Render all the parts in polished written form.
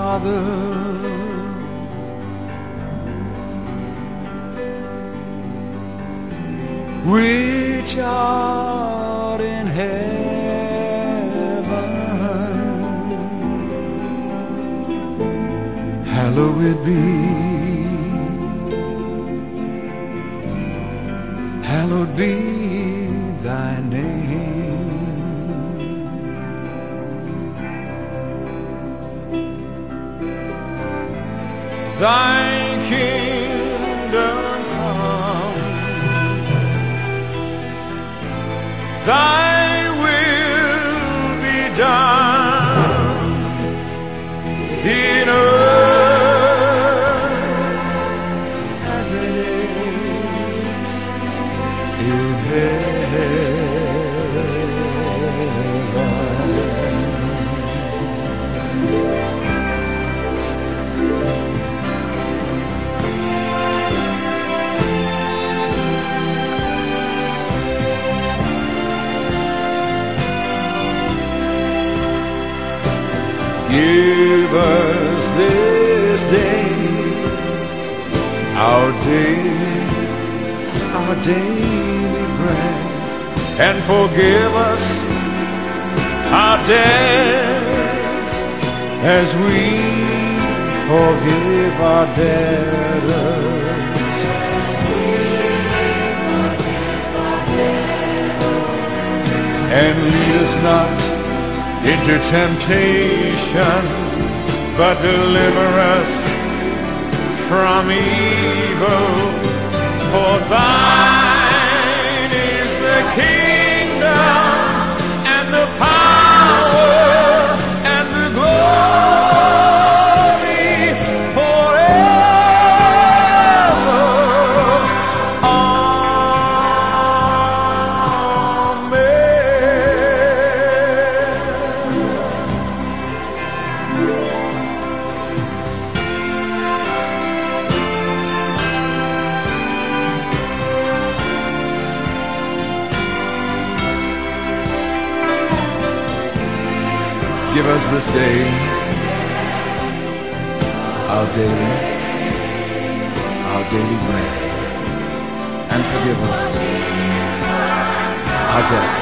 Father, which art in heaven, hallowed be, hallowed be thy name. Thy kingdom come, thy will be done in earth as it is in heaven. Give us this day our daily bread, and forgive us our debts as we forgive our debtors. And lead us not into temptation, but deliver us from evil. For thine is the kingdom and the power and the glory forever. Give us this day our daily bread, and forgive us our debts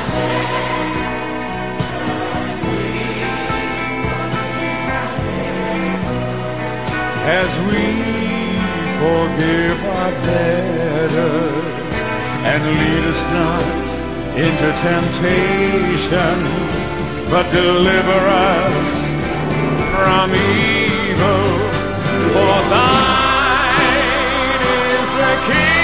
as we forgive our debtors. And lead us not into temptation, but deliver us from evil. For thine is the kingdom